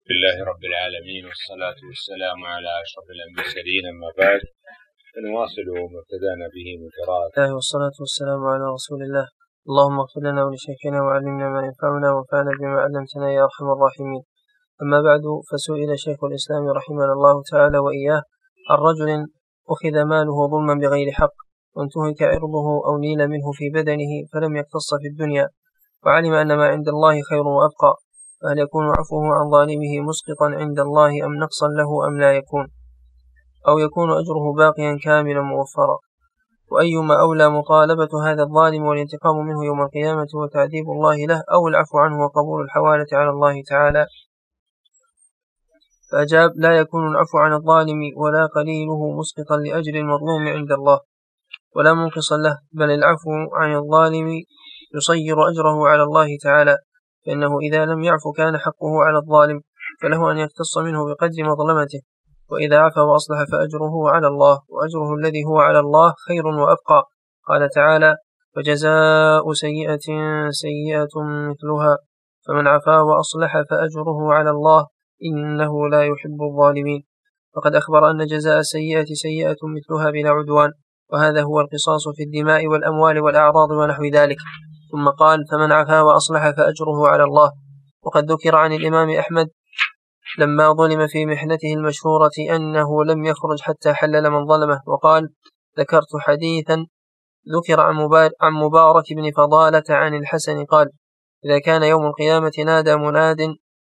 لله رب العالمين، والصلاة والسلام على أشرف المرسلين، أما بعد فنواصل ما ابتدأنا به من قراءة الله، والصلاة والسلام على رسول الله. اللهم اغفر لنا ولشيخنا وعلمنا ما ينفعنا وانفعنا بما علمتنا يا أرحم الراحمين. أما بعد، فسئل شيخ الإسلام رحمنا الله تعالى وإياه عن رجل أخذ ماله ظلما بغير حق، وانتهك عرضه أو نيل منه في بدنه فلم يقتص في الدنيا، وعلم أن ما عند الله خير وأبقى، فهل يكون عفوه عن ظالمه مسقطا عند الله أم نقصا له أم لا يكون، أو يكون أجره باقيا كاملا موفرا؟ وأيما أولى مطالبة هذا الظالم والانتقام منه يوم القيامة وتعذيب الله له، أو العفو عنه وقبول الحوالة على الله تعالى؟ فأجاب: لا يكون العفو عن الظالم ولا قليله مسقطا لأجر المظلوم عند الله ولا منقصا له، بل العفو عن الظالم يصير أجره على الله تعالى، فإنه إذا لم يعفو كان حقه على الظالم، فله أن يقتص منه بقدر مظلمته، وإذا عفا وأصلح فأجره على الله، وأجره الذي هو على الله خير وأبقى. قال تعالى: وجزاء سيئة سيئة مثلها، فمن عفا وأصلح فأجره على الله إنه لا يحب الظالمين. فقد أخبر أن جزاء سيئة سيئة مثلها بلا عدوان، وهذا هو القصاص في الدماء والأموال والأعراض ونحو ذلك. ثم قال: فمن عفا وأصلح فأجره على الله. وقد ذكر عن الإمام أحمد لما ظلم في محنته المشهورة أنه لم يخرج حتى حلل من ظلمه، وقال: ذكرت حديثا ذكر عن مبارك بن فضالة عن الحسن قال: إذا كان يوم القيامة نادى مناد: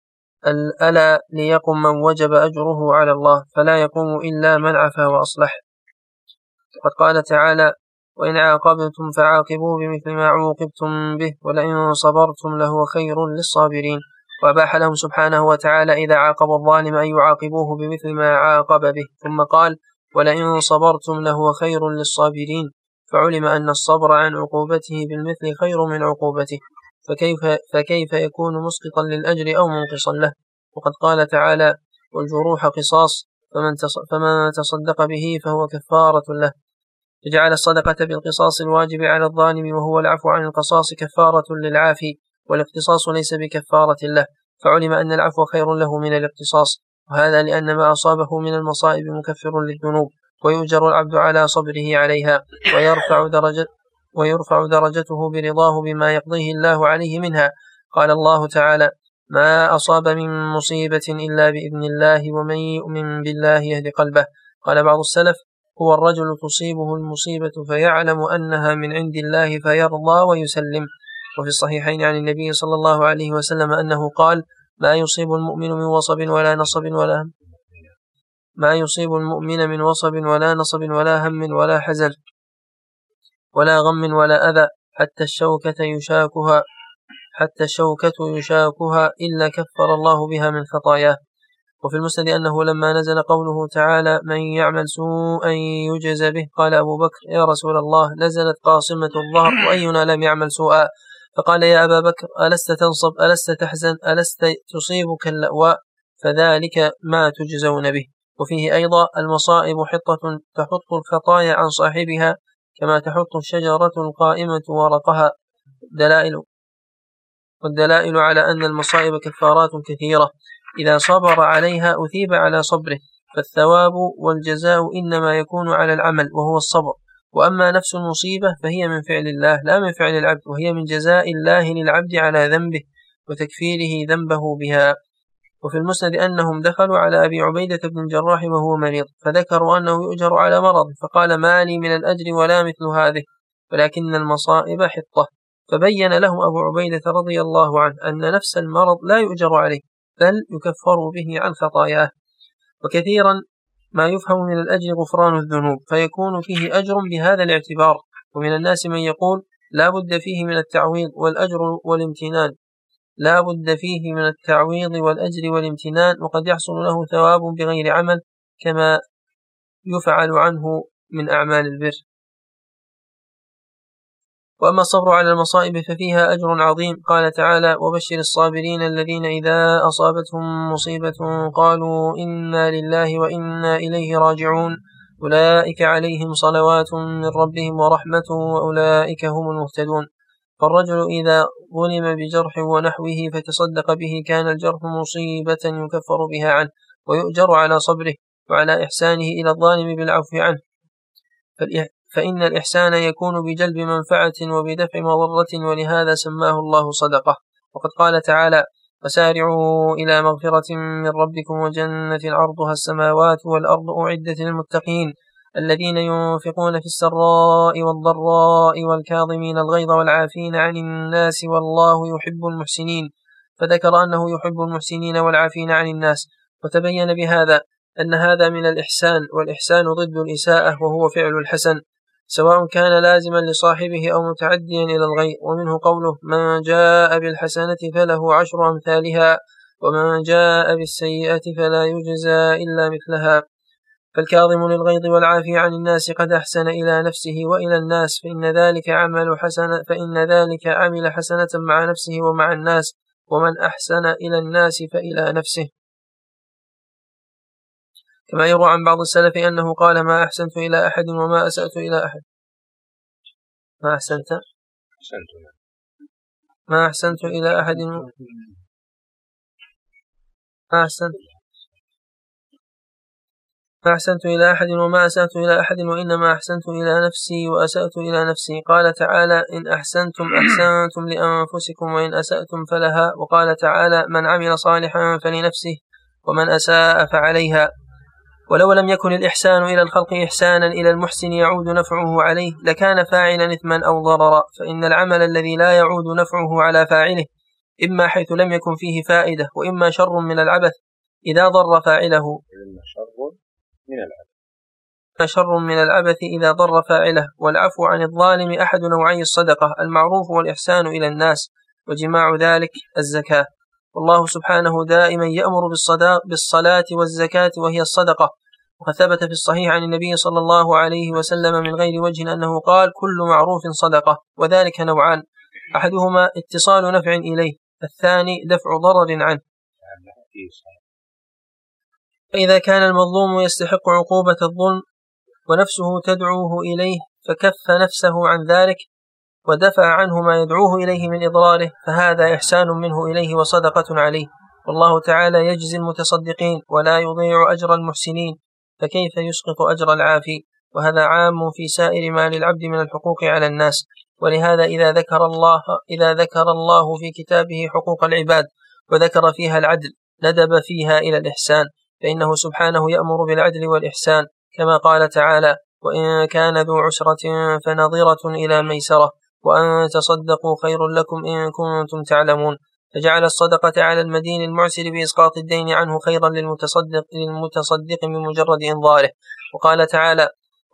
ألا ليقم من وجب أجره على الله، فلا يقوم إلا من عفا وأصلح. وقد قال تعالى: وإن عاقبتم فعاقبوا بمثل ما عوقبتم به ولئن صبرتم لهو خير للصابرين. وأباح لهم سبحانه وتعالى إذا عاقب الظالم أن يعاقبوه بمثل ما عاقب به، ثم قال: ولئن صبرتم لهو خير للصابرين، فعلم أن الصبر عن عقوبته بالمثل خير من عقوبته، فكيف يكون مسقطا للأجر أو منقصا له؟ وقد قال تعالى: والجروح قصاص، فمن تصدق به فهو كفارة له، فجعل الصدقة بالقصاص الواجب على الظالم وهو العفو عن القصاص كفارة للعافي، والاقتصاص ليس بكفارة له، فعلم أن العفو خير له من الاقتصاص، وهذا لأن ما أصابه من المصائب مكفر للذنوب، ويؤجر العبد على صبره عليها، ويرفع درجته برضاه بما يقضيه الله عليه منها. قال الله تعالى: ما أصاب من مصيبة إلا بإذن الله، ومن يؤمن بالله يهد قلبه. قال بعض السلف: هو الرجل تصيبه المصيبة فيعلم أنها من عند الله فيرضى ويسلم. وفي الصحيحين عن النبي صلى الله عليه وسلم أنه قال: ما يصيب المؤمن من وصب ولا نصب ولا هم ولا حزن ولا غم ولا أذى حتى الشوكة يشاكها إلا كفر الله بها من خطاياه. وفي المسند أنه لما نزل قوله تعالى: من يعمل سوءا يجز به، قال أبو بكر: يا رسول الله، نزلت قاصمة الظهر وأينا لم يعمل سوءا؟ فقال: يا أبا بكر، ألست تنصب، ألست تحزن، ألست تصيبك اللأواء؟ فذلك ما تجزون به. وفيه أيضا: المصائب حطة تحط الخطايا عن صاحبها كما تحط الشجرة القائمة ورقها. والدلائل على أن المصائب كفارات كثيرة، إذا صبر عليها أثيب على صبره، فالثواب والجزاء إنما يكون على العمل وهو الصبر. وأما نفس المصيبة فهي من فعل الله لا من فعل العبد، وهي من جزاء الله للعبد على ذنبه وتكفيره ذنبه بها. وفي المسند أنهم دخلوا على أبي عبيدة بن الجراح وهو مريض، فذكروا أنه يؤجر على مرض، فقال: ما لي من الأجر ولا مثل هذه، ولكن المصائب حطة. فبين لهم أبو عبيدة رضي الله عنه أن نفس المرض لا يؤجر عليه، بل يكفر به عن خطاياه. وكثيرا ما يفهم من الأجر غفران الذنوب، فيكون فيه أجر بهذا الاعتبار. ومن الناس من يقول: لا بد فيه من التعويض والأجر والامتنان، وقد يحصل له ثواب بغير عمل كما يفعل عنه من أعمال البر. وأما الصبر على المصائب ففيها أجر عظيم. قال تعالى: وبشر الصابرين الذين إذا أصابتهم مصيبة قالوا إنا لله وإنا إليه راجعون أولئك عليهم صلوات من ربهم ورحمة وأولئك هم المهتدون. فالرجل إذا ظلم بجرح ونحوه فتصدق به كان الجرح مصيبة يكفر بها عنه ويؤجر على صبره وعلى إحسانه إلى الظالم بالعفو عنه، فإن الإحسان يكون بجلب منفعة وبدفع مضرة، ولهذا سماه الله صدقة. وقد قال تعالى: وسارعوا إلى مغفرة من ربكم وجنة عرضها السماوات والأرض أعدت للمتقين الذين ينفقون في السراء والضراء والكاظمين الغيظ والعافين عن الناس والله يحب المحسنين، فذكر أنه يحب المحسنين والعافين عن الناس، وتبين بهذا أن هذا من الإحسان، والإحسان ضد الإساءة وهو فعل الحسن، سواء كان لازما لصاحبه أو متعديا إلى الغير. ومنه قوله: من جاء بالحسنة فله 10 أمثالها ومن جاء بالسيئة فلا يجزى إلا مثلها. فالكاظم للغيظ والعافي عن الناس قد أحسن إلى نفسه وإلى الناس، فإن ذلك عمل حسنة مع نفسه ومع الناس، ومن أحسن إلى الناس فإلى نفسه. كما يروى عن بعض السلف أنه قال: ما أحسنت إلى أحد وما أسأت إلى أحد. ما أحسنت إلى أحد ما أحسنت إلى أحد وما أسأت إلى أحد، وإنما أحسنت إلى نفسي وأسأت إلى نفسي. قال تعالى: إن أحسنتم أحسنتم لأنفسكم وإن أسأتم فلها. وقال تعالى: من عمل صالحا فلنفسه ومن أساء فعليها. ولو لم يكن الإحسان إلى الخلق إحسانا إلى المحسن يعود نفعه عليه لكان فاعلا إثما أو ضررا، فإن العمل الذي لا يعود نفعه على فاعله إما حيث لم يكن فيه فائدة، وإما شر من العبث إذا ضر فاعله، والعفو عن الظالم أحد نوعي الصدقة: المعروف والإحسان إلى الناس، وجماع ذلك الزكاة. والله سبحانه دائما يأمر بالصلاة والزكاة وهي الصدقة، وقد ثبت في الصحيح عن النبي صلى الله عليه وسلم من غير وجه أنه قال: كل معروف صدقة، وذلك نوعان: أحدهما اتصال نفع إليه، الثاني دفع ضرر عنه. فإذا كان المظلوم يستحق عقوبة الظلم ونفسه تدعوه إليه فكف نفسه عن ذلك ودفع عنه ما يدعوه إليه من إضراره، فهذا إحسان منه إليه وصدقة عليه. والله تعالى يجزي المتصدقين ولا يضيع أجر المحسنين، فكيف يسقط أجر العافي؟ وهذا عام في سائر ما للعبد من الحقوق على الناس. ولهذا إذا ذكر الله في كتابه حقوق العباد وذكر فيها العدل ندب فيها إلى الإحسان، فإنه سبحانه يأمر بالعدل والإحسان، كما قال تعالى: وإن كان ذو عسرة فنظرة إلى ميسرة وأن تصدقوا خير لكم إن كنتم تعلمون. فجعل الصدقة على المدين المعسر بإسقاط الدين عنه خيرا للمتصدق من مجرد إنظاره. وقال تعالى: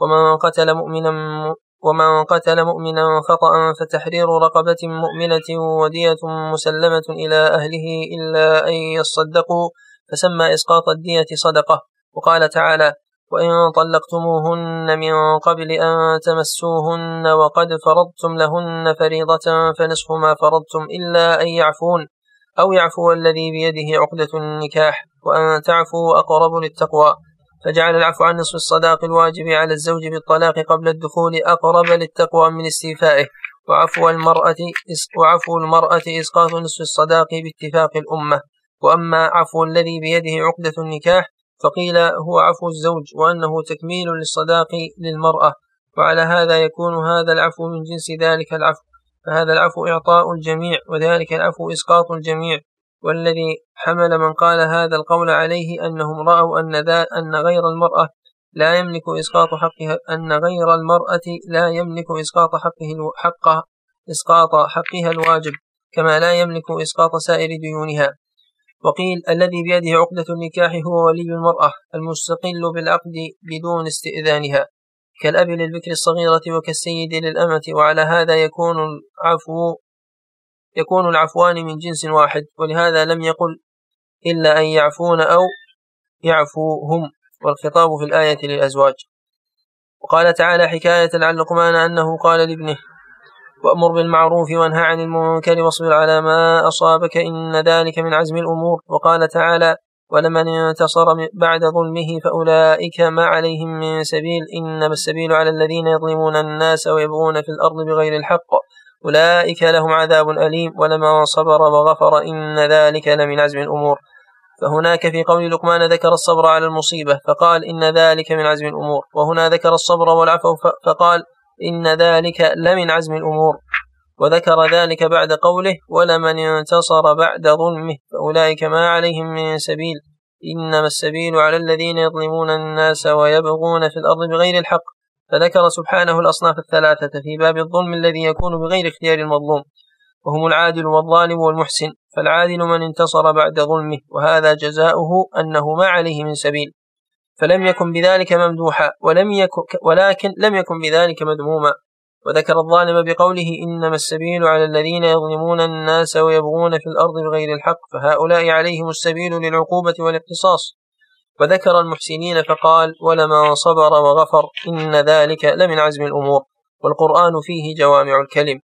ومن قتل مؤمنا خطأ فتحرير رقبة مؤمنة ودية مسلمة إلى أهله إلا أن يصدقوا، فسمى إسقاط الدية صدقة. وقال تعالى: وإن طلقتموهن من قبل أن تمسوهن وقد فرضتم لهن فريضة فنصف ما فرضتم إلا أن يعفون أو يعفو الذي بيده عقدة النكاح، وأن تعفوا أقرب للتقوى. فجعل العفو عن نصف الصداق الواجب على الزوج بالطلاق قبل الدخول أقرب للتقوى من استيفائه. وعفو المرأة إسقاط نصف الصداق باتفاق الأمة. وأما عفو الذي بيده عقدة النكاح فقيل هو عفو الزوج، وأنه تكميل للصداق للمرأة، وعلى هذا يكون هذا العفو من جنس ذلك العفو، فهذا العفو إعطاء الجميع وذلك العفو إسقاط الجميع. والذي حمل من قال هذا القول عليه أنهم رأوا أن غير المرأة لا يملك إسقاط حقها الواجب كما لا يملك إسقاط سائر ديونها. وقيل الذي بيده عقدة النكاح هو ولي المرأة المستقل بالعقد بدون استئذانها، كالأب للبكر الصغيرة وكالسيد للأمة. وعلى هذا يكون العفوان من جنس واحد، ولهذا لم يقل إلا أن يعفون أو يعفوهم، والخطاب في الآية للأزواج. وقال تعالى حكاية عن لقمان أنه قال لابنه: وأمر بالمعروف وانهى عن المنكر واصبر على ما أصابك إن ذلك من عزم الأمور. وقال تعالى: ولمن انتصر بعد ظلمه فأولئك ما عليهم من سبيل إنما السبيل على الذين يظلمون الناس ويبغون في الأرض بغير الحق أولئك لهم عذاب أليم ولمن صبر وغفر إن ذلك لمن عزم الأمور. فهناك في قول لقمان ذكر الصبر على المصيبة فقال إن ذلك من عزم الأمور، وهنا ذكر الصبر والعفو فقال إن ذلك لمن عزم الأمور، وذكر ذلك بعد قوله ولمن انتصر بعد ظلمه فأولئك ما عليهم من سبيل إنما السبيل على الذين يظلمون الناس ويبغون في الأرض بغير الحق. فذكر سبحانه الأصناف الثلاثة في باب الظلم الذي يكون بغير اختيار المظلوم، وهم العادل والظالم والمحسن. فالعادل من انتصر بعد ظلمه، وهذا جزاؤه أنه ما عليه من سبيل، فلم يكن بذلك ممدوحا ولكن لم يكن بذلك مذموما. وذكر الظالم بقوله إنما السبيل على الذين يظلمون الناس ويبغون في الأرض بغير الحق، فهؤلاء عليهم السبيل للعقوبة والاقتصاص. وذكر المحسنين فقال ولمن صبر وغفر إن ذلك لمن عزم الأمور، والقرآن فيه جوامع الكلم.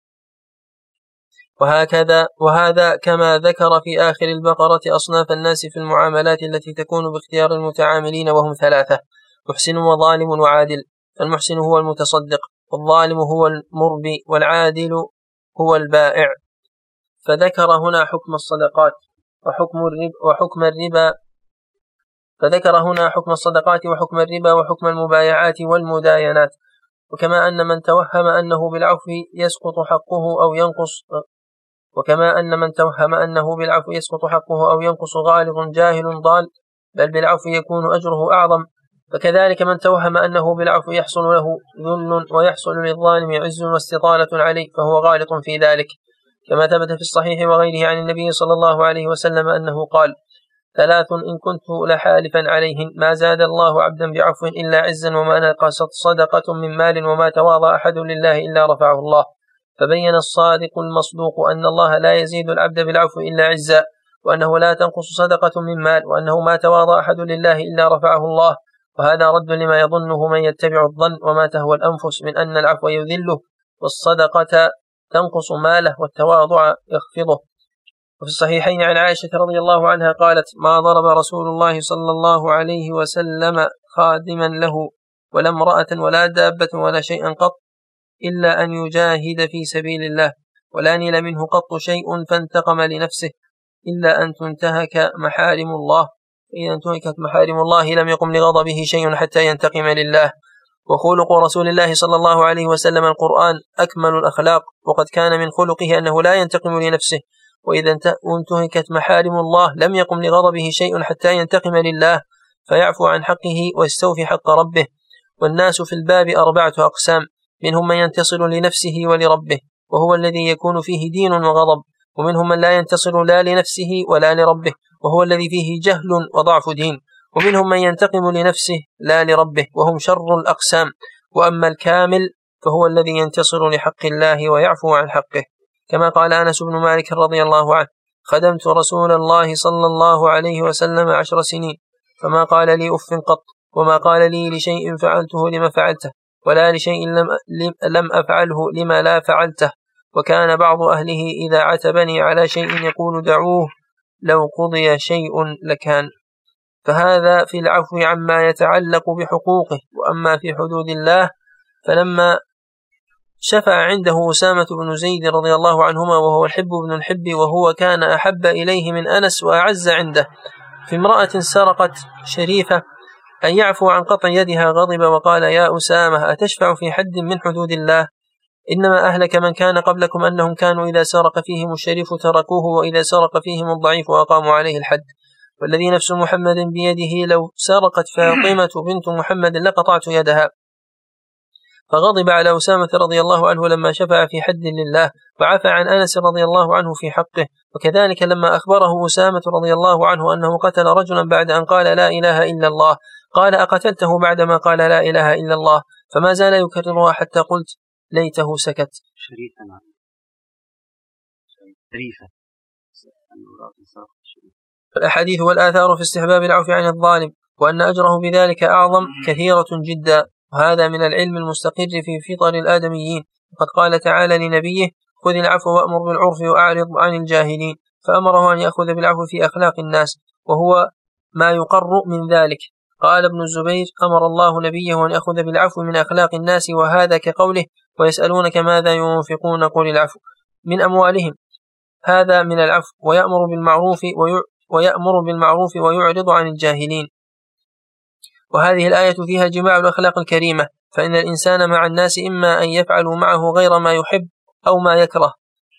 وهذا كما ذكر في آخر البقرة أصناف الناس في المعاملات التي تكون باختيار المتعاملين، وهم ثلاثة: محسن وظالم وعادل. المحسن هو المتصدق، والظالم هو المربي، والعادل هو البائع. فذكر هنا حكم الصدقات وحكم الربا وحكم المبايعات والمداينات. وكما أن من توهم أنه بالعفو يسقط حقه أو ينقص غالظ جاهل ضال، بل بالعفو يكون أجره أعظم، فكذلك من توهم أنه بالعفو يحصل له ذل ويحصل للظالم عز واستطالة عليه فهو غالط في ذلك، كما ثبت في الصحيح وغيره عن النبي صلى الله عليه وسلم أنه قال: 3 إن كنت لحالفا عليهن ما زاد الله عبدا بعفو إلا عزا، وما نقصت صدقة من مال، وما تواضع أحد لله إلا رفعه الله. فبين الصادق المصدوق أن الله لا يزيد العبد بالعفو إلا عزا، وأنه لا تنقص صدقة من مال، وأنه ما تواضع أحد لله إلا رفعه الله. وهذا رد لما يظنه من يتبع الظن وما تهوى الأنفس من أن العفو يذله، والصدقة تنقص ماله، والتواضع يخفضه. وفي الصحيحين عن عائشة رضي الله عنها قالت: ما ضرب رسول الله صلى الله عليه وسلم خادما له ولا امرأة ولا دابة ولا شيئا قط إلا أن يجاهد في سبيل الله، ولا نيل منه قط شيء فانتقم لنفسه إلا أن تنتهك محارم الله، فإذا انتهكت محارم الله لم يقم لغضبه شيء حتى ينتقم لله. وخلق رسول الله صلى الله عليه وسلم القرآن أكمل الأخلاق، وقد كان من خلقه أنه لا ينتقم لنفسه، وإذا انتهكت محارم الله لم يقم لغضبه شيء حتى ينتقم لله فيعفو عن حقه ويستوفي حق ربه. والناس في الباب 4 أقسام: منهم من ينتصر لنفسه ولربه وهو الذي يكون فيه دين وغضب، ومنهم من لا ينتصر لا لنفسه ولا لربه وهو الذي فيه جهل وضعف دين، ومنهم من ينتقم لنفسه لا لربه وهم شر الأقسام. وأما الكامل فهو الذي ينتصر لحق الله ويعفو عن حقه، كما قال أنس بن مالك رضي الله عنه: خدمت رسول الله صلى الله عليه وسلم 10 سنين فما قال لي أف قط، وما قال لي لشيء فعلته لما فعلته، ولا لشيء لم أفعله لما لا فعلته. وكان بعض أهله إذا عتبني على شيء يقول: دعوه لو قضي شيء لكان. فهذا في العفو عما يتعلق بحقوقه. وأما في حدود الله فلما شفع عنده أسامة بن زيد رضي الله عنهما وهو الحب بن الحب، وهو كان أحب إليه من أنس وأعز عنده، في امرأة سرقت شريفة أن يعفو عن قطع يدها، غضب وقال: يا أسامة أتشفع في حد من حدود الله؟ إنما أهلك من كان قبلكم أنهم كانوا إذا سرق فيهم الشريف تركوه، وإذا سرق فيهم الضعيف وأقاموا عليه الحد. والذي نفس محمد بيده لو سرقت فاطمة بنت محمد لقطعت يدها. فغضب على أسامة رضي الله عنه لما شفع في حد لله، وعفى عن أنس رضي الله عنه في حقه. وكذلك لما أخبره أسامة رضي الله عنه أنه قتل رجلا بعد أن قال لا إله إلا الله، قال: أقتلته بعدما قال لا إله إلا الله؟ فما زال يكررها حتى قلت ليته سكت. الأحاديث والآثار في استحباب العفو عن الظالم، وأن أجره بذلك أعظم كثيرة جدا، وهذا من العلم المستقر في فطر الآدميين. وقد قال تعالى لنبيه: خذ العفو وأمر بالعرف وأعرض عن الجاهلين، فأمره أن يأخذ بالعفو في أخلاق الناس، وهو ما يقر من ذلك. قال ابن الزبير: أمر الله نبيه أن يأخذ بالعفو من أخلاق الناس، وهذا كقوله: ويسألونك ماذا ينفقون قل العفو من أموالهم، هذا من العفو. ويأمر بالمعروف ويعرض عن الجاهلين. وهذه الآية فيها جماع الأخلاق الكريمة، فإن الإنسان مع الناس إما أن يفعلوا معه غير ما يحب أو ما يكره،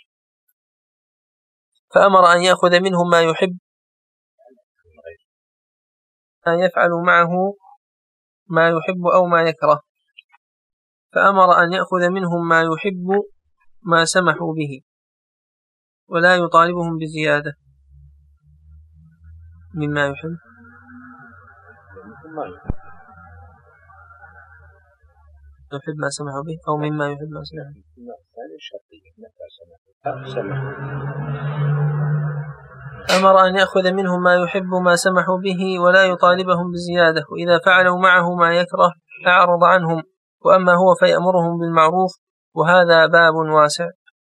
فأمر أن يأخذ منهم ما يحب، أن يفعلوا معه ما يحب أو ما يكره، فأمر أن يأخذ منهم ما يحب ما سمحوا به، ولا يطالبهم بزيادة مما يحب ما سمحوا به أو مما يحب ما سمحوا به. أمر أن يأخذ منهم ما يحب ما سمحوا به ولا يطالبهم بزيادة، وإذا فعلوا معه ما يكره أعرض عنهم، وأما هو فيأمرهم بالمعروف، وهذا باب واسع.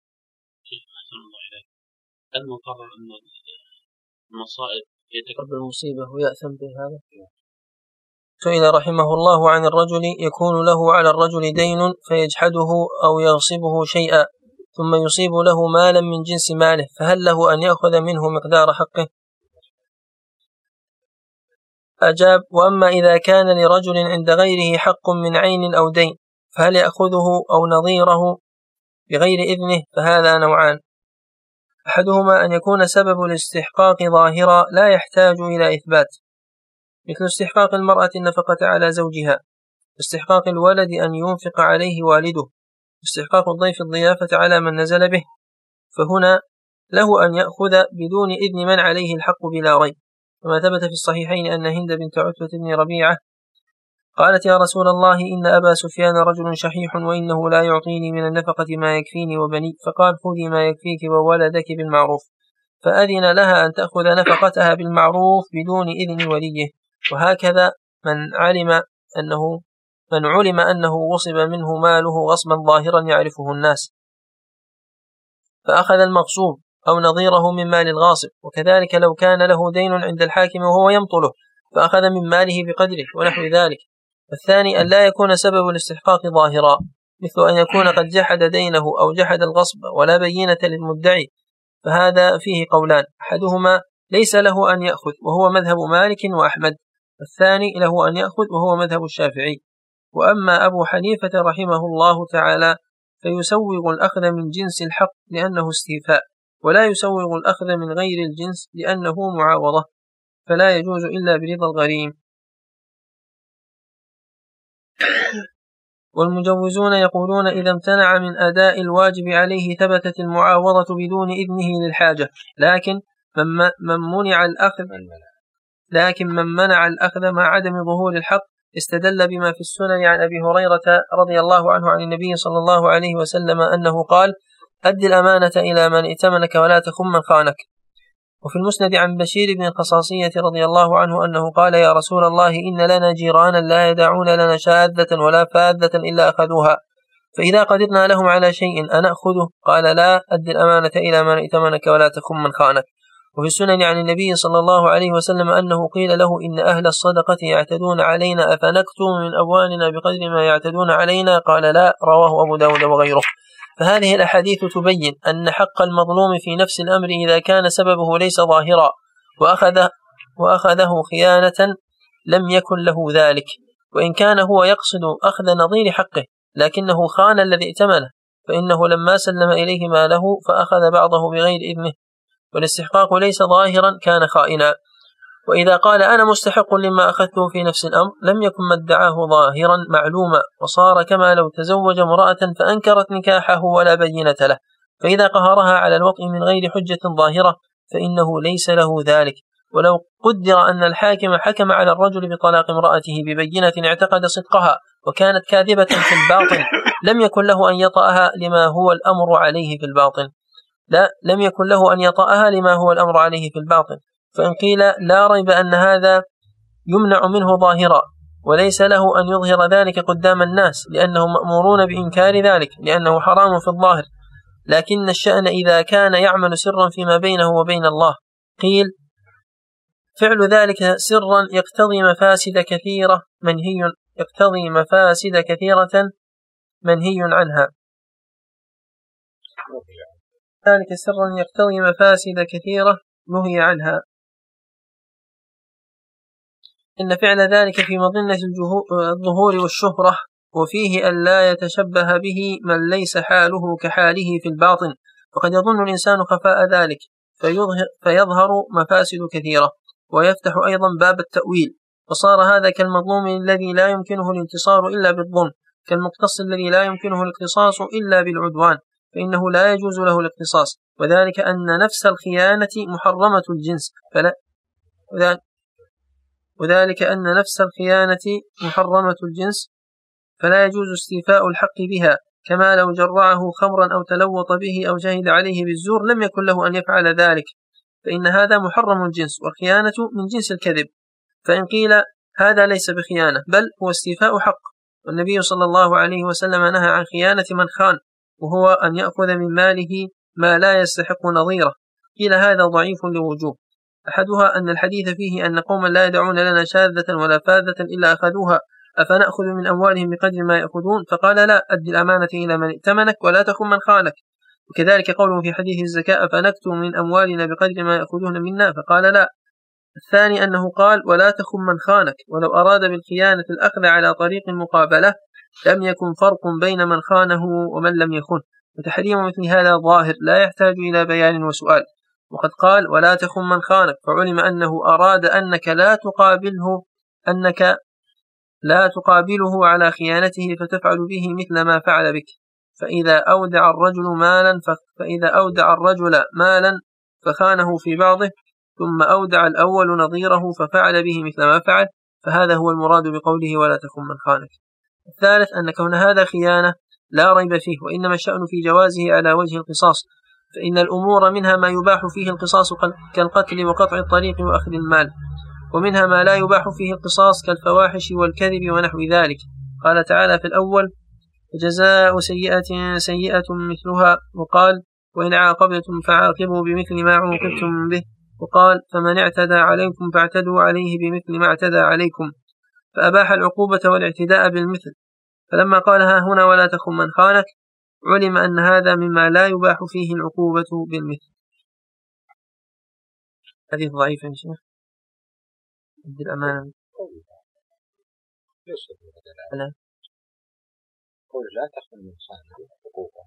المقرر أن المصائب يتقبل المصيبة ويأثم بهذا. سئل رحمه الله عن الرجل يكون له على الرجل دين فيجحده أو يغصبه شيئا ثم يصيب له مالا من جنس ماله، فهل له أن يأخذ منه مقدار حقه؟ أجاب: وأما إذا كان لرجل عند غيره حق من عين أو دين فهل يأخذه أو نظيره بغير إذنه؟ فهذا نوعان: أحدهما أن يكون سبب الاستحقاق ظاهرا لا يحتاج إلى إثبات، مثل استحقاق المرأة النفقة على زوجها، استحقاق الولد أن ينفق عليه والده، استحقاق الضيف الضيافة على من نزل به، فهنا له أن يأخذ بدون إذن من عليه الحق بلا ريب، كما ثبت في الصحيحين أن هند بنت عتبة بن ربيعة قالت: يا رسول الله، إن أبا سفيان رجل شحيح وإنه لا يعطيني من النفقة ما يكفيني وبني، فقال: خذي ما يكفيك وولدك بالمعروف، فأذن لها أن تأخذ نفقتها بالمعروف بدون إذن وليه. وهكذا من علم أنه غصب منه ماله غصبا ظاهرا يعرفه الناس فأخذ المغصوب أو نظيره من مال الغاصب، وكذلك لو كان له دين عند الحاكم وهو يمطله فأخذ من ماله بقدره ونحو ذلك. الثاني أن لا يكون سبب الاستحقاق ظاهرا، مثل أن يكون قد جحد دينه أو جحد الغصب ولا بينة للمدعي، فهذا فيه قولان: أحدهما ليس له أن يأخذ وهو مذهب مالك وأحمد، والثاني له أن يأخذ وهو مذهب الشافعي. وأما أبو حنيفة رحمه الله تعالى فيسوغ الأخذ من جنس الحق لأنه استيفاء، ولا يسوغ الأخذ من غير الجنس لأنه معاوضة، فلا يجوز إلا برضا الغريم. والمجوزون يقولون: إذا امتنع من أداء الواجب عليه ثبتت المعاوضة بدون إذنه للحاجة، لكن من منع الأخذ مع عدم ظهور الحق استدل بما في السنن عن أبي هريرة رضي الله عنه عن النبي صلى الله عليه وسلم أنه قال: أد الأمانة إلى من ائتمنك ولا تخن من خانك. وفي المسند عن بشير بن الخصاصية رضي الله عنه أنه قال: يا رسول الله، إن لنا جيرانا لا يدعون لنا شاذة ولا فاذة إلا أخذوها، فإذا قدرنا لهم على شيء أنأخذه؟ قال: لا، أد الأمانة إلى من ائتمنك ولا تخن من خانك. وفي السنن عن النبي صلى الله عليه وسلم أنه قيل له: إن أهل الصدقة يعتدون علينا أفنكتم من أبواننا بقدر ما يعتدون علينا؟ قال: لا، رواه أبو داود وغيره. فهذه الأحاديث تبين أن حق المظلوم في نفس الأمر إذا كان سببه ليس ظاهرا وأخذه خيانة لم يكن له ذلك، وإن كان هو يقصد أخذ نظير حقه لكنه خان الذي ائتمنه، فإنه لما سلم إليه ماله فأخذ بعضه بغير إذنه، والاستحقاق ليس ظاهرا كان خائنا. وإذا قال: أنا مستحق لما أخذته في نفس الأمر، لم يكن ما ادعاه ظاهرا معلوما، وصار كما لو تزوج امرأة فأنكرت نكاحه ولا بينة له، فإذا قهرها على الوطء من غير حجة ظاهرة فإنه ليس له ذلك. ولو قدر أن الحاكم حكم على الرجل بطلاق امرأته ببينة اعتقد صدقها وكانت كاذبة في الباطن، لم يكن له أن يطأها لما هو الأمر عليه في الباطن. لم يكن له أن يطأها لما هو الأمر عليه في الباطن. فإن قيل: لا ريب أن هذا يمنع منه ظاهرا، وليس له أن يظهر ذلك قدام الناس لأنهم مأمورون بإنكار ذلك لأنه حرام في الظاهر، لكن الشأن إذا كان يعمل سرا فيما بينه وبين الله، قيل: فعل ذلك سرا يقتضي مفاسد كثيرة منهي عنها. ذلك سرا يقتضي مفاسد كثيرة نهي عنها. إن فعل ذلك في مظنة الظهور والشهرة، وفيه أن لا يتشبه به من ليس حاله كحاله في الباطن، فقد يظن الإنسان خفاء ذلك فيظهر مفاسد كثيرة، ويفتح أيضا باب التأويل، فصار هذا كالمظلوم الذي لا يمكنه الانتصار إلا بالظلم، كالمقتص الذي لا يمكنه الاقتصاص إلا بالعدوان، فإنه لا يجوز له الاقتصاص، وذلك أن نفس الخيانة محرمة الجنس فلا يجوز استيفاء الحق بها، كما لو جرعه خمرا أو تلوط به أو جهل عليه بالزور لم يكن له أن يفعل ذلك، فإن هذا محرم الجنس، والخيانة من جنس الكذب. فإن قيل هذا ليس بخيانة بل هو استيفاء حق، والنبي صلى الله عليه وسلم نهى عن خيانة من خان، وهو أن يأخذ من ماله ما لا يستحق نظيره. قيل هذا ضعيف لوجوه، أحدها أن الحديث فيه أن قوما لا يدعون لنا شاذة ولا فاذة إلا أخذوها، أفنأخذ من أموالهم بقدر ما يأخذون؟ فقال لا، أد الأمانة إلى من ائتمنك ولا تخن من خانك. وكذلك قوله في حديث الزكاة أفنكتم من أموالنا بقدر ما يأخذون منا؟ فقال لا. الثاني أنه قال ولا تخن من خانك، ولو أراد بالخيانة الأخذ على طريق المقابلة لم يكن فرق بين من خانه ومن لم يخن، وتحريم مثل هذا ظاهر لا يحتاج إلى بيان وسؤال. وقد قال ولا تخن من خانك، فعلم أنه أراد أنك لا تقابله على خيانته فتفعل به مثل ما فعل بك. فإذا أودع الرجل مالا فخانه في بعضه، ثم أودع الأول نظيره ففعل به مثل ما فعل، فهذا هو المراد بقوله ولا تخن من خانك. الثالث أن كون هذا خيانة لا ريب فيه، وإنما الشأن في جوازه على وجه القصاص، فإن الأمور منها ما يباح فيه القصاص كالقتل وقطع الطريق وأخذ المال، ومنها ما لا يباح فيه القصاص كالفواحش والكذب ونحو ذلك. قال تعالى في الأول جزاء سيئة سيئة مثلها، وقال وإن عاقبتم فعاقبوا بمثل ما عوقبتم به، وقال فمن اعتدى عليكم فاعتدوا عليه بمثل ما اعتدى عليكم، فأباح العقوبة والاعتداء بالمثل. فلما قالها هنا ولا تخن من خانك علم أن هذا مما لا يباح فيه العقوبة بالمثل. حديث ضعيف يا شيخ. عبد الأمان لا تخن من خانك حقوقه.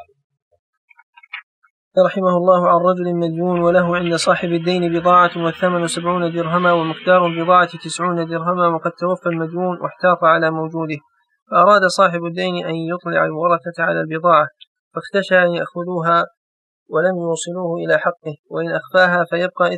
رحمه الله عن رجل مديون وله عند صاحب الدين بضاعة والثمن 70 درهما ومقدار البضاعة 90 درهما، وقد توفى المديون واحتاط على موجوده، فأراد صاحب الدين أن يطلع الورثة على البضاعة، فاختشى أن يأخذوها ولم يوصلوه إلى حقه، وإن أخفاها فيبقى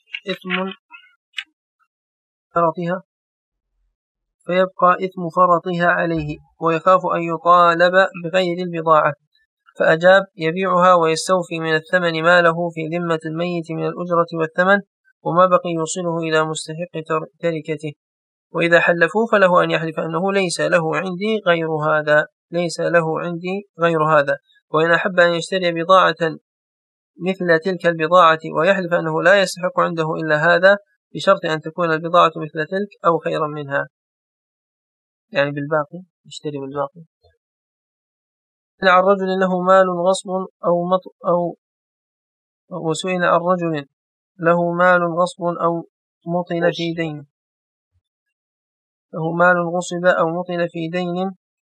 إثم فرطها عليه، ويخاف أن يطالب بغير البضاعة، فأجاب يبيعها ويستوفي من الثمن ما له في ذمة الميت من الأجرة والثمن، وما بقي يوصله إلى مستحق تركته. وإذا حلفوا فله أن يحلف أنه ليس له عندي غير هذا، وإن أحب أن يشتري بضاعة مثل تلك البضاعة ويحلف أنه لا يستحق عنده إلا هذا، بشرط أن تكون البضاعة مثل تلك أو خيرا منها، يعني بالباقي يشتري بالباقي. عن رجل له مال غصب وسئل عن رجل له مال غصب أو مطل في دين، له مال غصب أو مطل في دين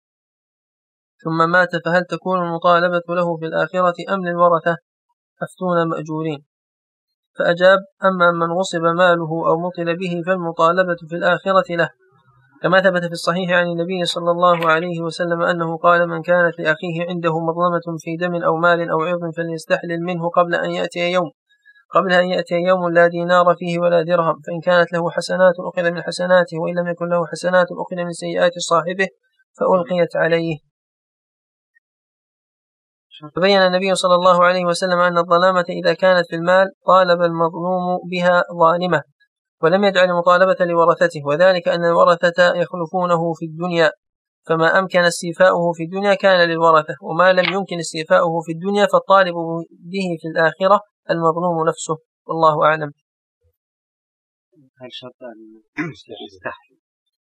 ثم مات، فهل تكون المطالبة له في الآخرة أم للورثة؟ أفتون مأجورين. فأجاب أما من غصب ماله أو مطل به فالمطالبة في الآخرة له، كما ثبت في الصحيح عن النبي صلى الله عليه وسلم أنه قال من كانت لأخيه عنده مظلمة في دم أو مال أو عرض فليستحلل منه قبل أن يأتي يوم لا دينار فيه ولا درهم، فإن كانت له حسنات أخذ من حسناته، وإن لم يكن له حسنات أخذ من سيئات صاحبه فألقيت عليه. فبين النبي صلى الله عليه وسلم أن الظلامة إذا كانت في المال طالب المظلوم بها ظالمة، ولم يجعل مطالبة لورثته، وذلك أن الورثة يخلفونه في الدنيا، فما أمكن استيفاؤه في الدنيا كان للورثة، وما لم يمكن استيفاؤه في الدنيا فالطالب به في الآخرة المظلوم نفسه، والله أعلم. هل شرطان يستحيل؟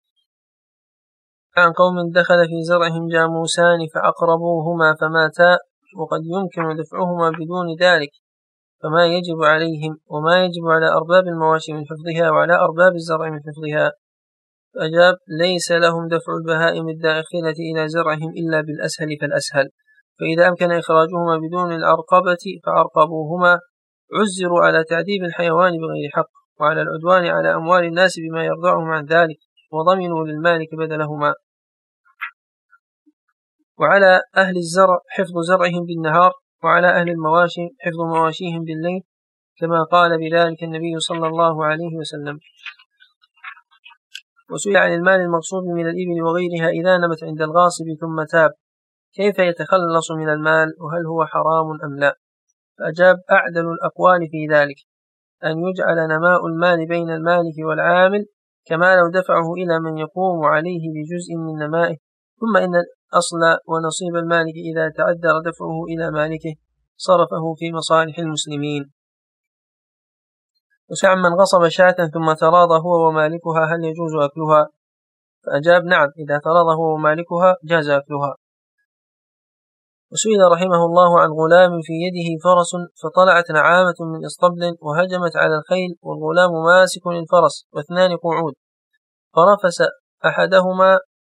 عن قوم دخل في زرعهم جاموسان فأقربوهما فماتا وقد يمكن دفعهما بدون ذلك، فما يجب عليهم وما يجب على أرباب المواشي من حفظها وعلى أرباب الزرع من حفظها. فأجاب: ليس لهم دفع البهائم الداخلة إلى زرعهم إلا بالأسهل فالأسهل، فإذا أمكن إخراجهما بدون العرقبة فعرقبوهما. عزروا على تعذيب الحيوان بغير حق وعلى العدوان على أموال الناس بما يرضعهم عن ذلك، وضمنوا للمالك بدلهما. وعلى أهل الزرع حفظ زرعهم بالنهار، وعلى أهل المواشي حفظ مواشيهم بالليل، كما قال بذلك النبي صلى الله عليه وسلم. وسئل عن المال المغصوب من الإبل وغيرها إذا نمت عند الغاصب ثم تاب، كيف يتخلص من المال وهل هو حرام أم لا؟ فأجاب: أعدل الأقوال في ذلك أن يجعل نماء المال بين المالك والعامل، كما لو دفعه إلى من يقوم عليه بجزء من نمائه، ثم إن الأصل ونصيب المالك إذا تعذر دفعه إلى مالكه صرفه في مصالح المسلمين. وسئل من غصب شاة ثم تراضى هو ومالكها هل يجوز أكلها؟ فأجاب: نعم، إذا تراضى هو ومالكها جاز أكلها. وسئل رحمه الله عن غلام في يده فرس فطلعت نعامة من اسطبل وهجمت على الخيل والغلام ماسك للفرس واثنان قعود، فرفس أحدهما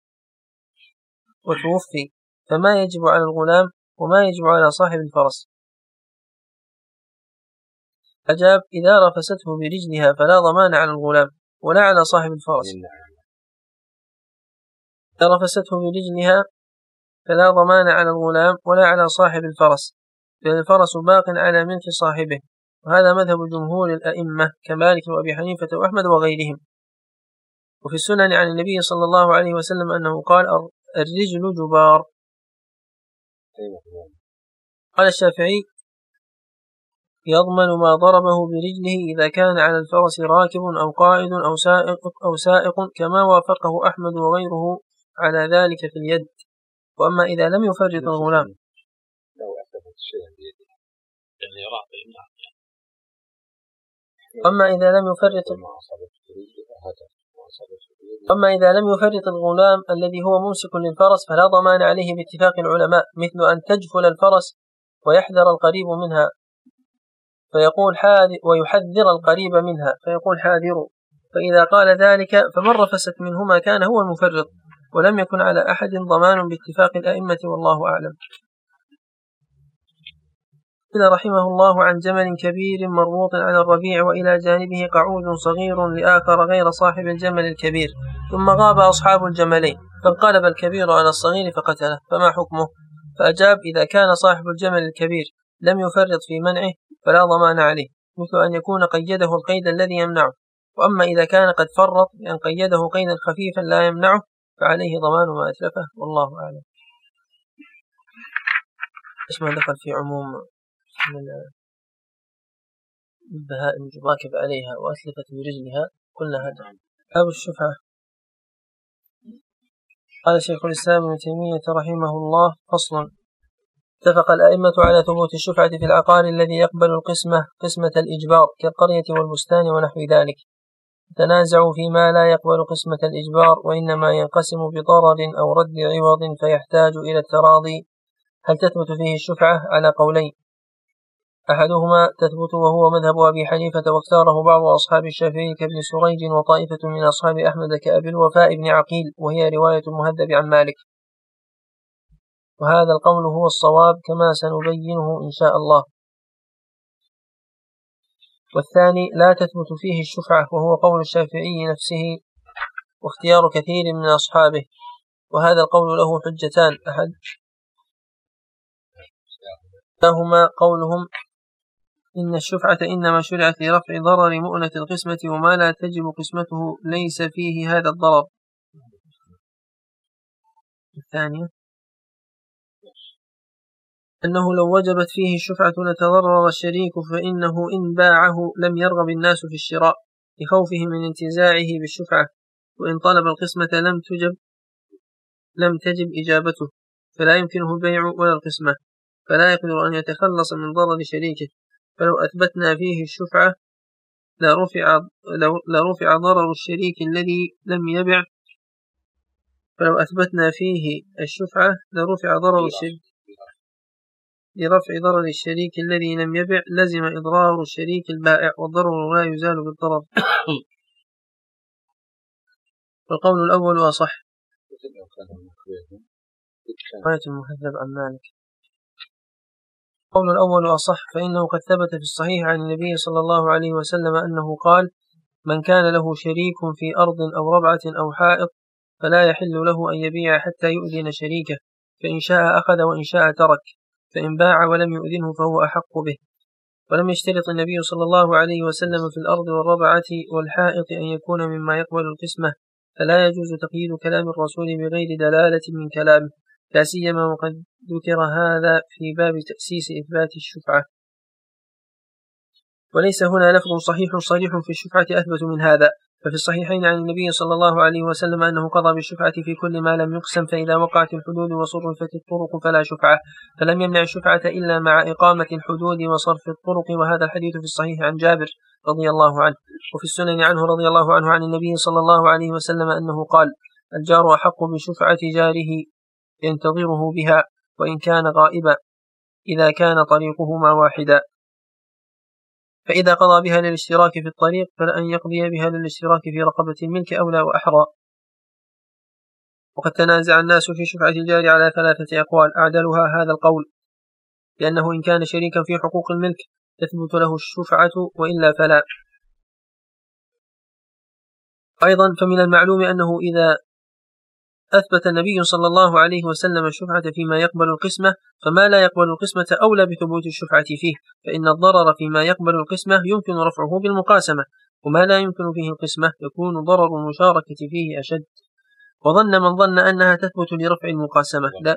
وتوفي، فما يجب على الغلام وما يجب على صاحب الفرس؟ أجاب: إذا رفسته برجلها فلا ضمان على الغلام ولا على صاحب الفرس. إذا رفسته برجلها فلا ضمان على الغلام ولا على صاحب الفرس، بل الفرس باق على ملك صاحبه، وهذا مذهب جمهور الأئمة كمالك وأبي حنيفة وأحمد وغيرهم. وفي السنن عن النبي صلى الله عليه وسلم أنه قال: الرجل جبار. قال الشافعي: يضمن ما ضربه برجله إذا كان على الفرس راكب أو قائد أو سائق، كما وافقه أحمد وغيره على ذلك في اليد. وأما إذا لم يفرط الغلام الغلام الذي هو ممسك للفرس فلا ضمان عليه باتفاق العلماء، مثل أن تجفل الفرس ويحذر القريب منها فيقول ويحذر القريب منها فيقول حاذروا، فإذا قال ذلك فمن رفست منهما كان هو المفرط، ولم يكن على أحد ضمان باتفاق الأئمة، والله أعلم. قال رحمه الله عن جمل كبير مربوط على الربيع وإلى جانبه قعود صغير لآخر غير صاحب الجمل الكبير، ثم غاب أصحاب الجملين فانقلب الكبير على الصغير فقتله، فما حكمه؟ فأجاب: إذا كان صاحب الجمل الكبير لم يفرط في منعه فلا ضمان عليه، مثل أن يكون قيده القيد الذي يمنعه. وأما إذا كان قد فرط بأن قيده قيدا خفيفا لا يمنعه فعليه ضمان ما أتلفه، والله أعلم. إيش ما دخل في عموم من البهائم راكب عليها وأتلفت برجلها، قلنا هذا باب الشفعة. قال شيخ الإسلام ابن تيمية رحمه الله: فصل. اتفق الأئمة على ثبوت الشفعة في العقار الذي يقبل قسمة الإجبار كالقرية والبستان ونحو ذلك، تنازعوا فيما لا يقبل قسمة الإجبار وإنما ينقسم بضرر أو رد عوض فيحتاج إلى التراضي. هل تثبت فيه الشفعة؟ على قولين، أحدهما تثبت وهو مذهب أبي حنيفة واختاره بعض أصحاب الشافعي كابن سريج وطائفة من أصحاب أحمد كأبي الوفاء بن عقيل، وهي رواية المهذب عن مالك، وهذا القول هو الصواب كما سنبينه إن شاء الله. والثاني لا تثبت فيه الشفعة وهو قول الشافعي نفسه واختيار كثير من أصحابه، وهذا القول له حجتان، أحدهما قولهم إن الشفعة إنما شرعت لرفع ضرر مؤنة القسمة، وما لا تجب قسمته ليس فيه هذا الضرر. الثانية أنه لو وجبت فيه الشفعة لتضرر الشريك، فإنه إن باعه لم يرغب الناس في الشراء لخوفه من انتزاعه بالشفعة، وإن طلب القسمة لم تجب إجابته، فلا يمكنه البيع ولا القسمة، فلا يقدر أن يتخلص من ضرر شريكه. فلو أثبتنا فيه الشفعة لرفع ضرر الشريك الذي لم يبع. فلو أثبتنا فيه الشفعة لرفع ضرر الشريك لرفع ضرر الشريك الذي لم يبع لزم إضرار الشريك البائع، والضرر لا يزال بالضرر. والقول الأول أصح. رواية المهذب عن مالك. القول الأول أصح، فإنه قد ثبت في الصحيح عن النبي صلى الله عليه وسلم أنه قال: من كان له شريك في أرض أو ربعة أو حائط فلا يحل له أن يبيع حتى يؤذن شريكه، فإن شاء أخذ وإن شاء ترك، فإن باع ولم يؤذنه فهو أحق به. ولم يشترط النبي صلى الله عليه وسلم في الأرض والربعة والحائط أن يكون مما يقبل القسمة، فلا يجوز تقييد كلام الرسول بغير دلالة من كلامه، لا سيما وقد ذكر هذا في باب تأسيس إثبات الشفعة. وليس هنا لفظ صحيح صريح في الشفعة أثبت من هذا، ففي الصحيحين عن النبي صلى الله عليه وسلم أنه قضى بالشفعة في كل ما لم يقسم، فإذا وقعت الحدود وصرفت الطرق فلا شفعة، فلم يمنع الشفعة إلا مع إقامة الحدود وصرف الطرق. وهذا الحديث في الصحيح عن جابر رضي الله عنه، وفي السنن عنه رضي الله عنه عن النبي صلى الله عليه وسلم أنه قال: الجار أحق بشفعة جاره ينتظره بها وإن كان غائبا إذا كان طريقهما واحدا، فإذا قضى بها للاشتراك في الطريق فلأن يقضي بها للاشتراك في رقبة الملك أولى وأحرى. وقد تنازع الناس في شفعة الجار على 3 أقوال، أعدلها هذا القول، لأنه إن كان شريكا في حقوق الملك تثبت له الشفعة، وإلا فلا. أيضا فمن المعلوم أنه إذا أثبت النبي صلى الله عليه وسلم الشفعة فيما يقبل القسمة، فما لا يقبل القسمة أولى بثبوت الشفعة فيه، فإن الضرر فيما يقبل القسمة يمكن رفعه بالمقاسمة، وما لا يمكن فيه القسمة يكون ضرر المشاركة فيه أشد. وظن من ظن أنها تثبت لرفع المقاسمة لا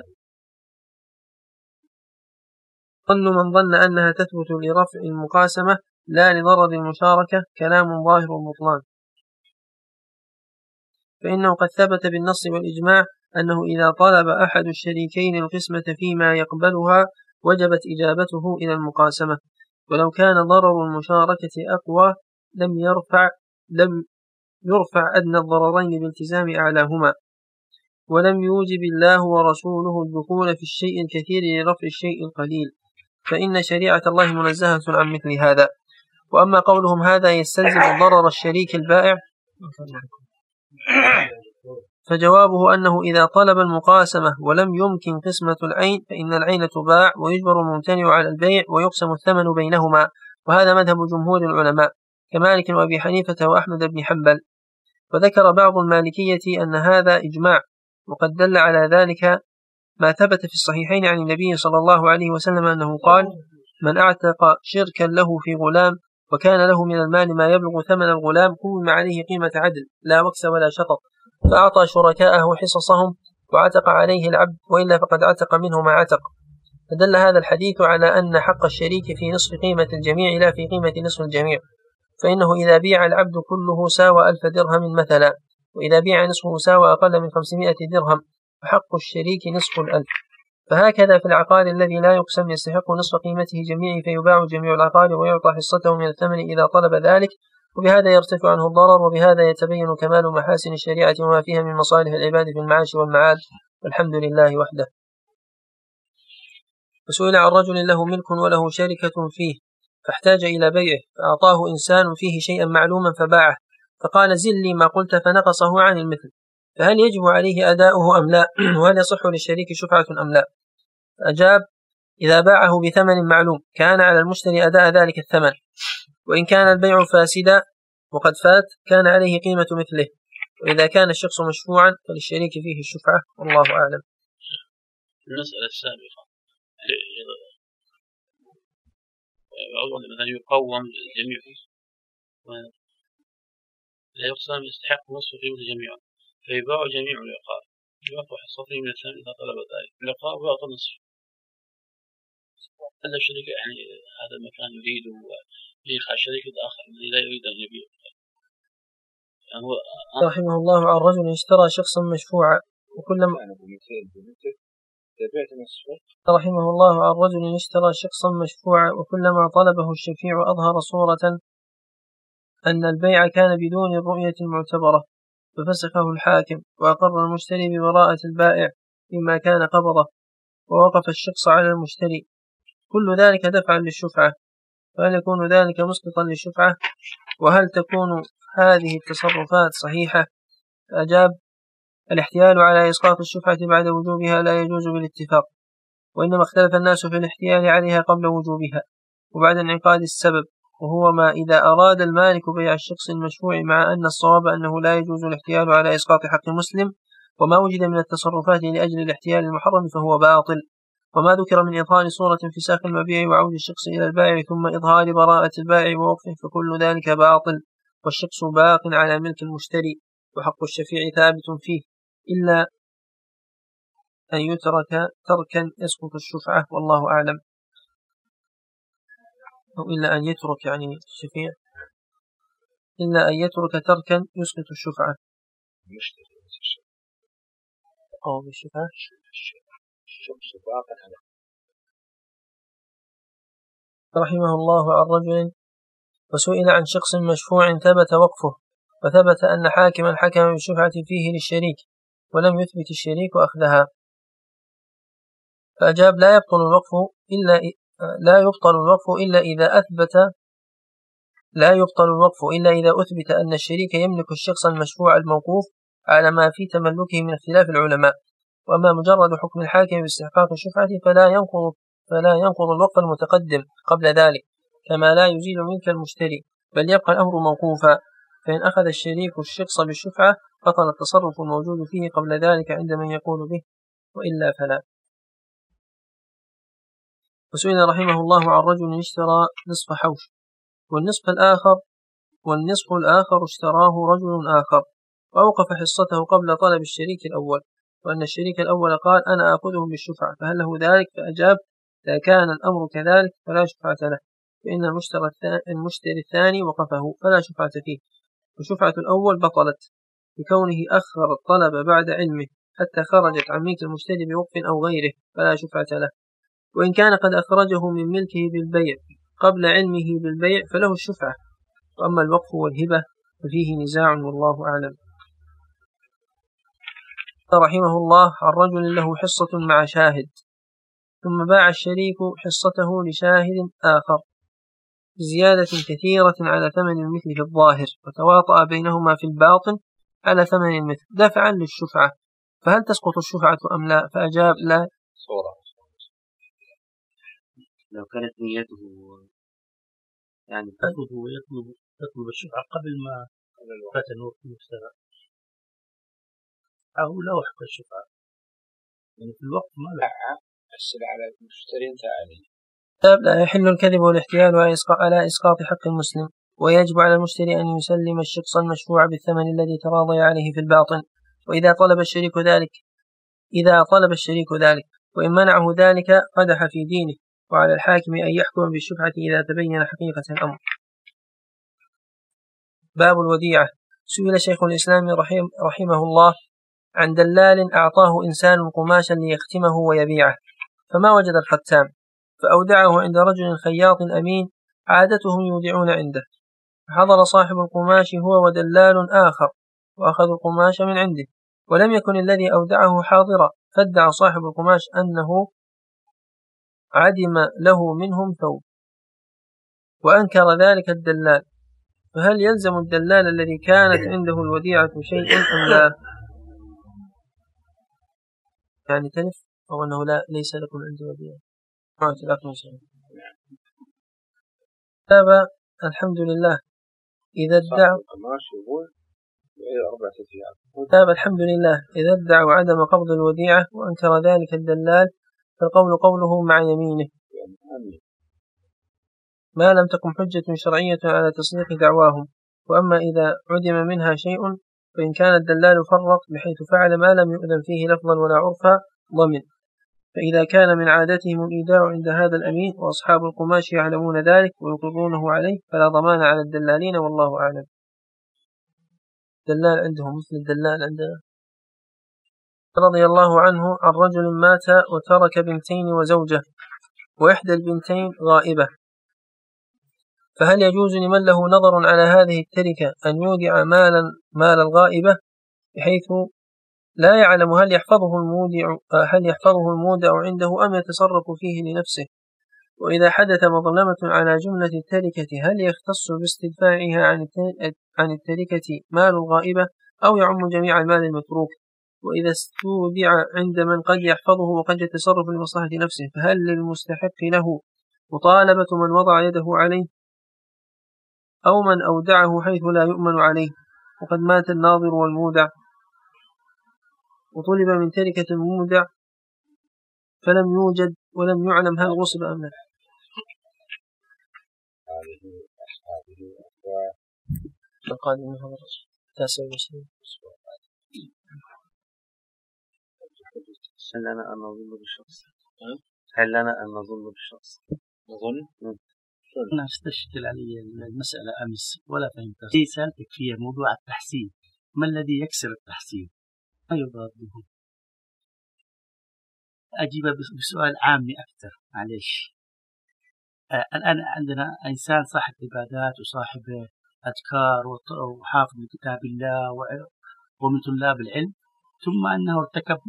ظن من ظن أنها تثبت لرفع المقاسمة لا لضرر المشاركة كلام ظاهر بطلان، فإنه قد ثبت بالنص والإجماع أنه إذا طلب أحد الشريكين القسمة فيما يقبلها وجبت إجابته إلى المقاسمة، ولو كان ضرر المشاركة أقوى لم يرفع أدنى الضررين بالتزام أعلاهما. ولم يوجب الله ورسوله الدخول في الشيء الكثير لرفع الشيء القليل، فإن شريعة الله منزهة عن مثل هذا. وأما قولهم هذا يستلزم ضرر الشريك البائع، فجوابه أنه إذا طلب المقاسمة ولم يمكن قسمة العين فإن العين تباع ويجبر الممتنع على البيع ويقسم الثمن بينهما، وهذا مذهب جمهور العلماء كمالك وأبي حنيفة وأحمد بن حنبل. وذكر بعض المالكية أن هذا إجماع، وقد دل على ذلك ما ثبت في الصحيحين عن النبي صلى الله عليه وسلم أنه قال: من أعتق شركا له في غلام وكان له من المال ما يبلغ ثمن الغلام قوم عليه قيمة عدل لا وكس ولا شطط، فأعطى شركاءه حصصهم وعتق عليه العبد، وإلا فقد عتق منه ما عتق. فدل هذا الحديث على أن حق الشريك في نصف قيمة الجميع لا في قيمة نصف الجميع، فإنه إذا بيع العبد كله ساوى 1000 درهم مثلا، وإذا بيع نصفه ساوى أقل من 500 درهم، فحق الشريك نصف 1000. فهكذا في العقار الذي لا يقسم يستحق نصف قيمته جميعه، فيباع جميع العقار ويعطى حصته من الثمن إذا طلب ذلك، وبهذا يرتفع عنه الضرر، وبهذا يتبين كمال محاسن الشريعة وما فيها من مصالح العباد في المعاش والمعاد، والحمد لله وحده. وسئل عن رجل له ملك وله شركة فيه فاحتاج إلى بيعه، فأعطاه إنسان فيه شيئا معلوما فباعه، فقال: زل لي ما قلت، فنقصه عن المثل، فهل يجب عليه أداؤه أم لا؟ وهل يصح للشريك شفعة أم لا؟ أجاب: إذا باعه بثمن معلوم كان على المشتري أداء ذلك الثمن، وإن كان البيع فاسدا وقد فات كان عليه قيمة مثله، وإذا كان الشخص مشفوعا فللشريك فيه الشفعة، والله أعلم. المسألة السابقة أولا مثلا يقوم الجميع لا يقسم يستحق نصف قيمة جميعا، فيباع جميع العقار يعطى حصته من الثمن إذا طلب ذلك، العقار ويعطى نصف. هذا الشريك يعني هذا المكان يريده ويخع شركة آخر الذي لا يريد أن يبيع. يعني رحمه الله عن رجل اشترى شخصا مشفوعا وكلما رحمه الله عن رجل اشترى شخصا مشفوعا وكلما طلبه الشفيع أظهر صورة أن البيع كان بدون الرؤية المعتبرة ففسخه الحاكم وأقر المشتري ببراءة البائع فيما كان قبضه ووقف الشخص على المشتري، كل ذلك دفعا للشفعة، فهل يكون ذلك مسقطا للشفعة؟ وهل تكون هذه التصرفات صحيحة؟ أجاب: الاحتيال على إسقاط الشفعة بعد وجوبها لا يجوز بالاتفاق، وإنما اختلف الناس في الاحتيال عليها قبل وجوبها وبعد انعقاد السبب، وهو ما إذا أراد المالك بيع الشخص المشفوع مع أن الصواب أنه لا يجوز الاحتيال على إسقاط حق مسلم، وما وجد من التصرفات لأجل الاحتيال المحرم فهو باطل. وما ذكر من إظهار صورة انفساخ المبيع وعود الشخص إلى البائع ثم إظهار براءة البائع ووقفه فكل ذلك باطل، والشخص باق على ملك المشتري وحق الشفيع ثابت فيه إلا أن يترك تركا يسقط الشفعة، والله أعلم. أو إلا أن يترك يعني الشفيع إلا أن يترك تركا يسقط الشفعة أو بالشفعة رحمه الله عن رجل وسئل عن شخص مشفوع ثبت وقفه وثبت أن حاكما حكم بالشفعة فيه للشريك ولم يثبت الشريك أخذها، فأجاب: لا يبطل الوقف إلا إذا أثبت أن الشريك يملك الشخص المشفوع الموقوف على ما في تملكه من اختلاف العلماء. وأما مجرد حكم الحاكم باستحقاق الشفعة فلا ينقض الوقف المتقدم قبل ذلك، كما لا يزيل ملك المشتري، بل يبقى الأمر موقوفا، فإن أخذ الشريك الشخص بالشفعة بطل التصرف الموجود فيه قبل ذلك عند من يقول به، وإلا فلا. وسئل رحمه الله عن رجل اشترى نصف حوش والنصف الآخر اشتراه رجل آخر وأوقف حصته قبل طلب الشريك الأول، وأن الشريك الأول قال: أنا أخذه بالشفعة، فهل له ذلك؟ فأجاب: إذا كان الأمر كذلك فلا شفعة له، فإن المشتري الثاني وقفه فلا شفعة فيه، وشفعة الأول بطلت بكونه أخر الطلب بعد علمه حتى خرجت عن ملك المشتري بوقف أو غيره فلا شفعة له، وإن كان قد أخرجه من ملكه بالبيع قبل علمه بالبيع فله الشفعة. وأما الوقف والهبة ففيه نزاع والله أعلم. رحمه الله عن رجل له حصة مع شاهد ثم باع الشريك حصته لشاهد آخر بزيادة كثيرة على ثمن المثل في الظاهر، وتواطأ بينهما في الباطن على ثمن المثل دفعا للشفعة، فهل تسقط الشفعة أم لا؟ فأجاب: لا. لو كانت نيته يعني يطلب الشفعة قبل ما فات الوقت المشترى أو لا حق الشفعة، يعني في الوقت ما لا أسأل على المشترين ثاني. لا يحل الكذب والاحتيال على إسقاط حق المسلم، ويجب على المشتري أن يسلم الشخص المشفوع بالثمن الذي تراضي عليه في الباطن، وإذا طلب الشريك ذلك وإن منعه ذلك قدح في دينه، وعلى الحاكم أن يحكم بالشفعة إذا تبين حقيقة الأمر. باب الوديعة. سئل شيخ الإسلام رحمه الله عن دلال أعطاه إنسان قماشا ليختمه ويبيعه فما وجد الختام، فأودعه عند رجل خياط أمين عادتهم يودعون عنده، فحضر صاحب القماش هو ودلال آخر وأخذوا القماش من عنده، ولم يكن الذي أودعه حاضرا، فادعى صاحب القماش أنه عدم له منهم ثوب، وأنكر ذلك الدلال، فهل يلزم الدلال الذي كانت عنده الوديعة شيء أم لا؟ يعني تلف أو أنه ليس لكم عندي وديعة. الحمد لله إذا ادعوا عدم قبض الوديعة وأنكر ذلك الدلال فالقول قوله مع يمينه ما لم تقم حجة شرعية على تصديق دعواهم. وأما إذا عدم منها شيء فإن كان الدلال فرط بحيث فعل ما لم يؤذن فيه لفظا ولا عرفا ضمن، فإذا كان من عادتهم الإيداع عند هذا الأمين وأصحاب القماش يعلمون ذلك ويقرونه عليه فلا ضمان على الدلالين والله أعلم. الدلال عندهم مثل الدلال عندنا. رضي الله عنه عن رجل مات وترك بنتين وزوجة، وإحدى البنتين غائبة، فهل يجوز لمن له نظر على هذه التركة أن يودع مال الغائبة بحيث لا يعلم هل يحفظه المودع عنده أم يتصرف فيه لنفسه؟ وإذا حدث مظلمة على جملة التركة هل يختص باستدفاعها عن التركة مال الغائبة أو يعم جميع المال المتروك؟ وإذا استودع عند من قد يحفظه وقد يتصرف لمصلحة نفسه فهل للمستحق له مطالبة من وضع يده عليه أو من أودعه حيث لا يؤمن عليه وقد مات الناظر والمودع وطلب من تركة المودع فلم يوجد ولم يعلم هل غصب أم لا؟ القادم من هذا التاسع والعشرين. هل لنا أن نظن بالشخص؟ هل لنا أن نظن بالشخص؟ نظن؟ أنا استشكل علي المسألة أمس ولا فهمتها. في سألتك فيها موضوع التحسين، ما الذي يكسر التحسين؟ ما يضاده؟ أجيب بسؤال عامي أكثر معليش. الآن عندنا إنسان صاحب عبادات وصاحب أذكار وحافظ من كتاب الله ومن طلاب العلم، ثم أنه ارتكب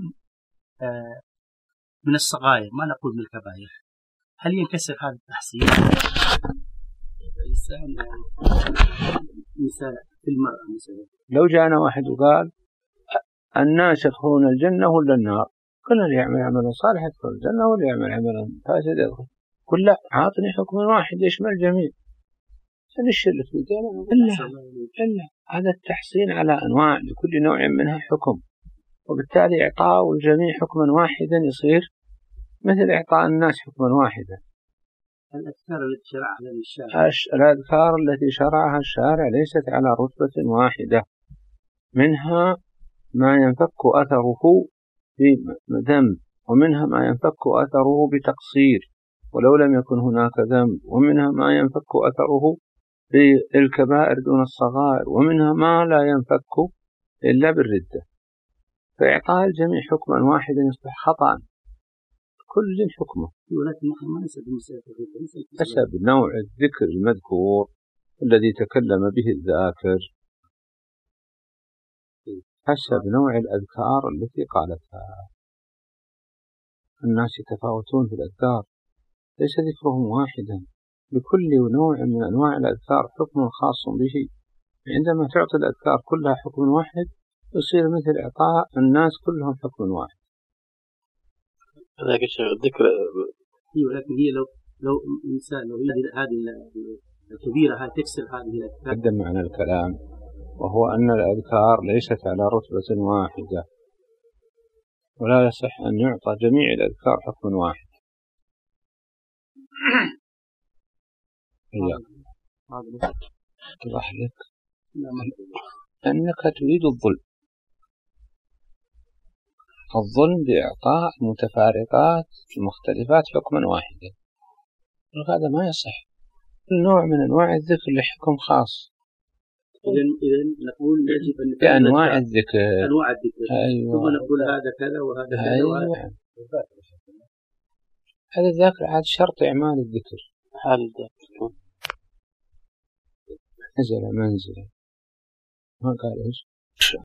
من الصغائر، ما نقول من الكبائر، هل ينكسر هذا التحسين؟ الإنسان مثال في المرأة مثلا، لو جاءنا واحد وقال الناس يدخلون الجنة ولا النار، كل اللي يعمل عملا صالح يدخل الجنة واللي يعمل عملا فاسد يدخل، قل لا، عاطني حكم واحد يشمل الجميع، سنشل في الجنة إلا هذا التحسين على أنواع، لكل نوع منها حكم، وبالتالي إعطاء الجميع حكما واحدا يصير مثل إعطاء الناس حكما واحدا. الأذكار التي شرعها الشارع، الأذكار التي شرعها الشارع ليست على رتبة واحدة، منها ما ينفك أثره بذنب، ومنها ما ينفك أثره بتقصير ولو لم يكن هناك ذنب، ومنها ما ينفك أثره بالكبائر دون الصغائر، ومنها ما لا ينفك إلا بالردة. فإعطاء الجميع حكما واحدا يصبح خطأ، كل حكمه حسب نوع الذكر المذكور الذي تكلم به الذاكر، حسب نوع الأذكار التي قالتها. الناس يتفاوتون في الأذكار، ليس ذكرهم واحدا، لكل نوع من أنواع الأذكار حكم خاص به. عندما تعطي الأذكار كلها حكم واحد يصير مثل إعطاء الناس كلهم حكم واحد. هذاك الذكر ولكن هي لو إنسان لو هذه الكبيرة هاي تكسر هذه الأذكار. قدم معنا الكلام، وهو أن الأذكار ليست على رتبة واحدة، ولا يصح أن يعطى جميع الأذكار حكم واحد. توضح لك أنك تريد الظلم بإعطاء المتفارقات المختلفات حكما واحدا، وهذا ما يصح. النوع من أنواع الذكر لحكم خاص. إذن نقول يجب أن بأنواع الذكر، أنواع الذكر، أيوة. ثم نقول هذا كذا وهذا كذا، أيوة. هذا الذكر عاد شرط إعمال الذكر، حال الذكر نزل منزله ما قال إيش